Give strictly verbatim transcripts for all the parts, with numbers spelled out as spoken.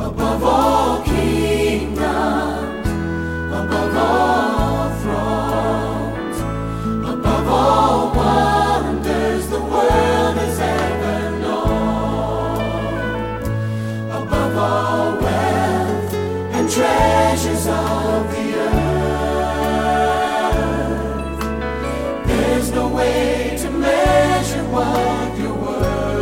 above all kingdoms, above all thrones, above all wonders the world has ever known, above all wealth and treasures of the earth. There's no way to measure what you're worth.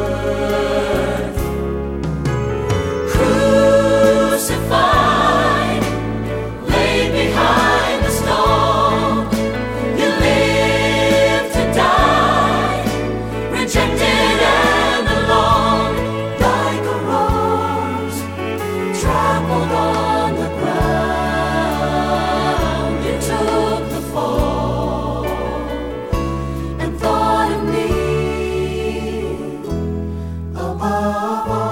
Crucified, laid behind the stone, you lived to die, rejected and alone, like a rose trampled on the ground. You took the fall and thought of me above all.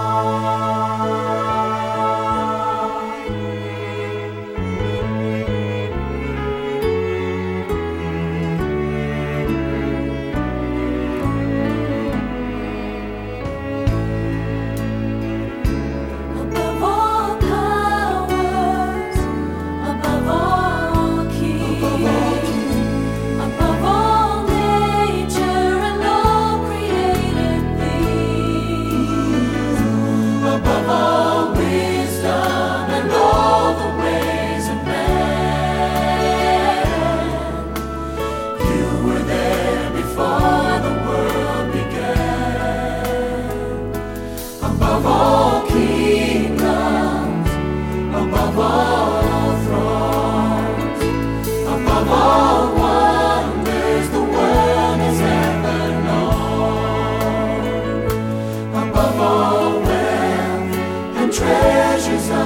Above all powers, above all kings, above all nature and all created things, above all wisdom and all the ways of man. You were there before the world began. Above all kingdoms, above all thrones, above all wonders the world has ever known, above all wealth and treasures of